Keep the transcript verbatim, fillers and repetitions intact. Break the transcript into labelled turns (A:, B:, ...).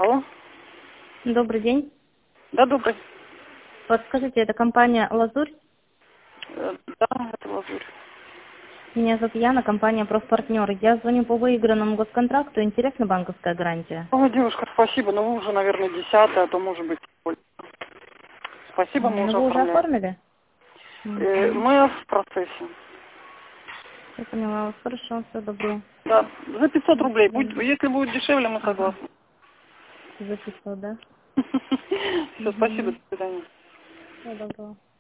A: Алло.
B: Добрый день.
A: Да, добрый.
B: Подскажите, это компания «Лазурь»?
A: Э, Да, это Лазурь.
B: Меня зовут Яна, компания «Профпартнер». Я звоню по выигранному госконтракту. Интересна банковская гарантия?
A: Ой, девушка, спасибо, но вы уже, наверное, десятая, а то, может быть, больше. Спасибо, мы
B: Ну,
A: уже
B: вы уже
A: оформляем.
B: оформили?
A: Э,
B: Угу.
A: Мы в процессе.
B: Я поняла вас. Хорошо, все, добро.
A: Да, за пятьсот
B: До
A: рублей. Будь,
B: свидания.
A: если будет дешевле, мы
B: Ага.
A: согласны.
B: За пятьсот, да?
A: Все, спасибо,
B: Угу.
A: до свидания.
B: Всего доброго.